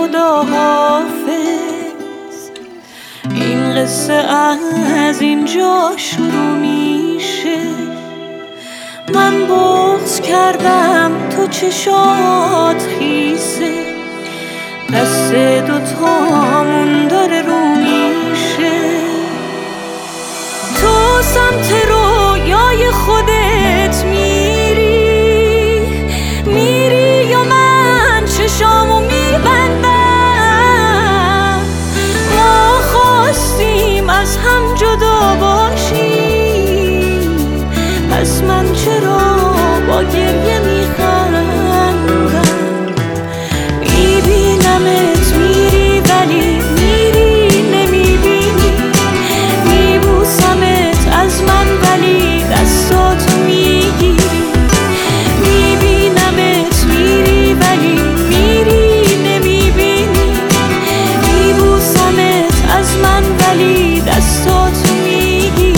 خدا حافظ. این قصه از اینجا شروع میشه. من بغض کردم تو چشات خیسه، دست دوتامون داره رو میشه. تو سمت رویای خودت میری یا من چشامو میبندم. ما خواستیم از هم جدا باشیم، پس من چرا با گریه میخندم؟ میبینمت میری ولی میری نمیبینی، میبوسمت از من ولی دستاتو میگیری. میبینمت میری ولی میری نمیبینی، میبوسمت از من ولی دستاتو میگیری.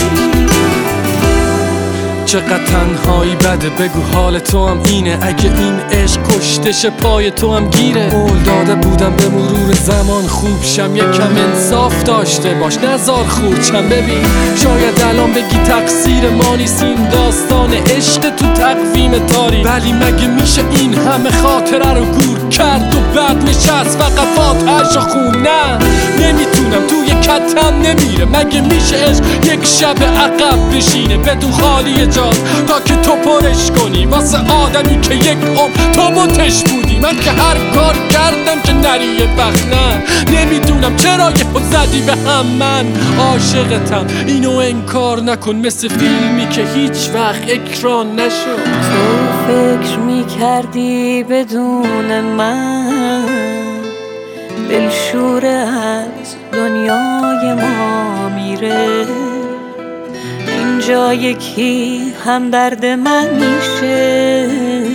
چقدر تنهایی بده، بگو حال تو هم اینه. اگه این عشق کشتش پای تو هم گیره. قول داده بودم به مرور زمان خوب شم، یکم انصاف داشته باش نزار خورچم. ببین شاید الان بگی تقصیر ما نیست این داستان عشق تو تقویم تاری، ولی مگه میشه این همه خاطره رو گور کرد و بعد نشست فقط فاتحه‌شو خون؟ نه نمیتونم، توی کتم نمیره. مگه میشه عشق یک شب عقب بشینه بدون خالی جا تا که تو پرش کنی واسه آدمی که یک تو بتش بودی؟ من که هر کار کردم که نری یه وقت. نه نمیدونم چرا یه خود زدی به هم. من عاشقتم، اینو انکار نکن، مثل فیلمی که هیچ وقت اکران نشد. تو فکر میکردی بدون من دلشور از دنیای ما میره. اینجا یکی هم درد من میشه،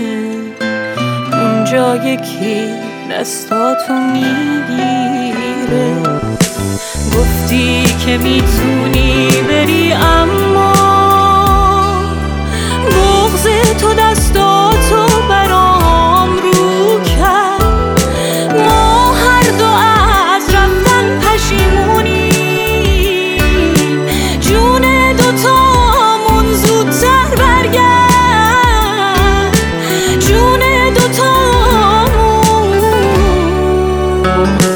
اونجا یکی دستاتو میگیره. گفتی که میتونی بری اما بغض تو دستاتو برام رو کرد. ما هر دو از رفتن پشیمونی، جون دوتامون زودتر برگرد، جون دوتامون.